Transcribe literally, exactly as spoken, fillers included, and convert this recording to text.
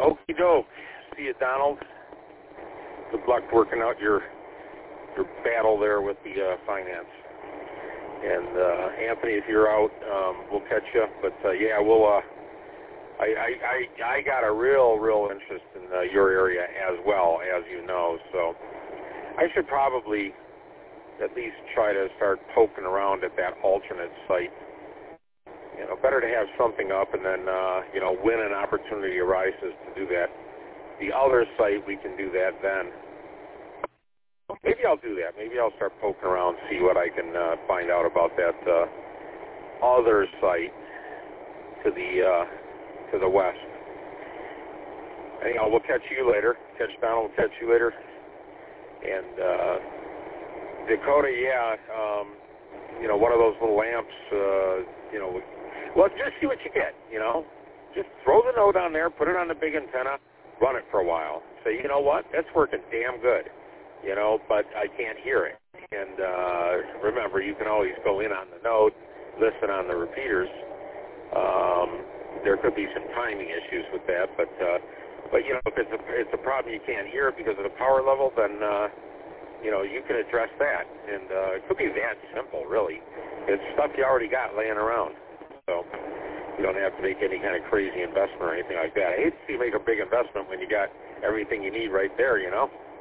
Okie doke. See you, Donald. Good luck working out your your battle there with the uh, finance. And uh, Anthony, if you're out, um, we'll catch you. But uh, yeah, we'll. Uh, I, I I I got a real real interest in uh, your area as well, as you know. So I should probably at least try to start poking around at that alternate site. You know, better to have something up and then, uh, you know, when an opportunity arises to do that. The other site, we can do that then. Maybe I'll do that. Maybe I'll start poking around, see what I can uh, find out about that uh, other site to the uh, to the west. Anyhow, we'll catch you later. Catch Donald. We'll catch you later. And uh, Dakota, yeah, um, you know, one of those little lamps, uh, you know, well, just see what you get, you know. Just throw the note on there, put it on the big antenna, run it for a while. Say, you know what, that's working damn good, you know, but I can't hear it. And uh, remember, you can always go in on the note, listen on the repeaters. Um, there could be some timing issues with that, but, uh, but you know, if it's a, it's a problem you can't hear it because of the power level, then, uh, you know, you can address that. And uh, it could be that simple, really. It's stuff you already got laying around. So you don't have to make any kind of crazy investment or anything like that. I hate to see you make a big investment when you got everything you need right there, you know.